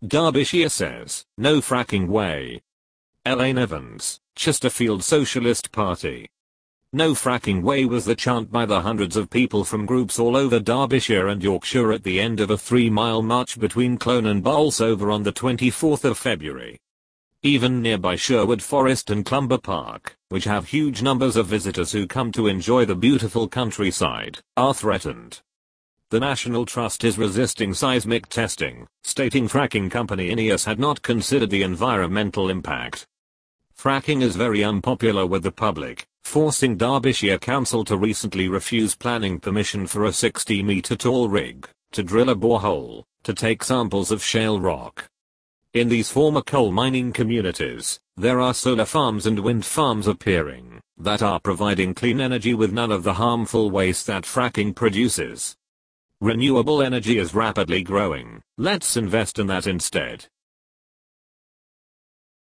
Derbyshire says, no fracking way. Elaine Evans, Chesterfield Socialist Party. No fracking way was the chant by the hundreds of people from groups all over Derbyshire and Yorkshire at the end of a 3-mile march between Clone and Bolsover on the 24th of February. Even nearby Sherwood Forest and Clumber Park, which have huge numbers of visitors who come to enjoy the beautiful countryside, are threatened. The National Trust is resisting seismic testing, stating fracking company INEOS had not considered the environmental impact. Fracking is very unpopular with the public, forcing Derbyshire Council to recently refuse planning permission for a 60-metre tall rig to drill a borehole to take samples of shale rock. In these former coal mining communities, there are solar farms and wind farms appearing that are providing clean energy with none of the harmful waste that fracking produces. Renewable energy is rapidly growing. Let's invest in that instead.